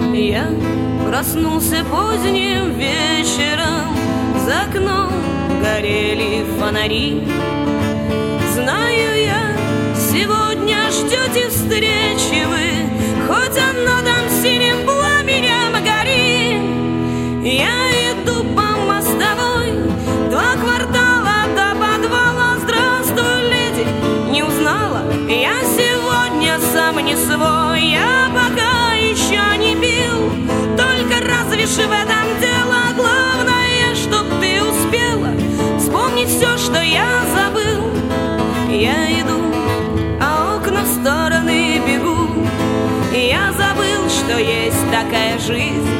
Я проснулся поздним вечером, за окном горели фонари. Знаю я, сегодня ждете встречи вы, хоть оно там синим пламенем горит. Я иду по мостовой, 2 квартала до подвала. Здравствуй, леди, не узнала? Я сегодня сам не свой. Я пока еще не пил, только разве ж в этом дело? Главное, чтоб ты успела вспомнить все, что я забыл. Я иду, а окна в стороны бегут. Я забыл, что есть такая жизнь.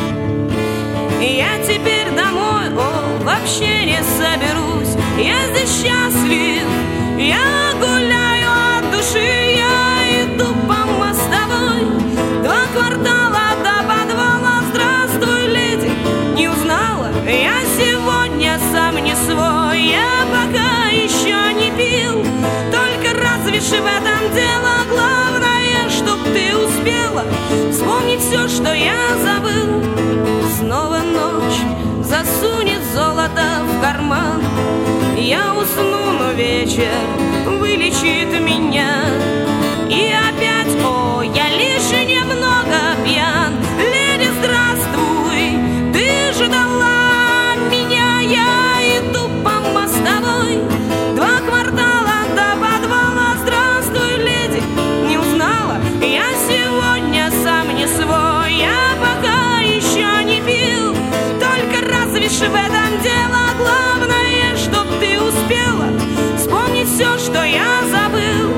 Я теперь домой, вообще не соберусь. Я здесь счастлив, я гуляю от души. Я иду по мостовой, 2 квартала до подвала. Здравствуй, леди, не узнала? Я сегодня сам не свой. Я пока еще не пил, только разве ж в этом дело? Главное, чтоб ты успела вспомнить все, что я забыл. Снова ночь засунет золото в карман. Я усну, но вечер вылечит меня. И опять, я лишь немного пьян. Леди, здравствуй, ты ждала меня. Я иду по мостовой, 2 квартала до подвала. Здравствуй, леди, не узнала? Я сегодня сам не свой. Я пока еще не пил, только разве ж в этом дело? Главное, чтоб ты успела вспомнить все, что я забыл.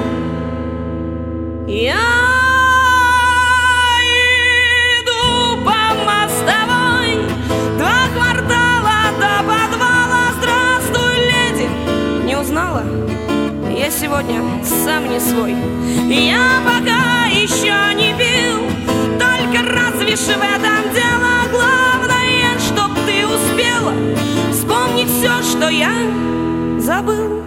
Я иду по мостовой, 2 квартала до подвала. Здравствуй, леди, не узнала? Я сегодня сам не свой. Я пока еще не пил, только разве ж в этом дело? Главное, чтоб ты успела вспомнить все, что я забыл.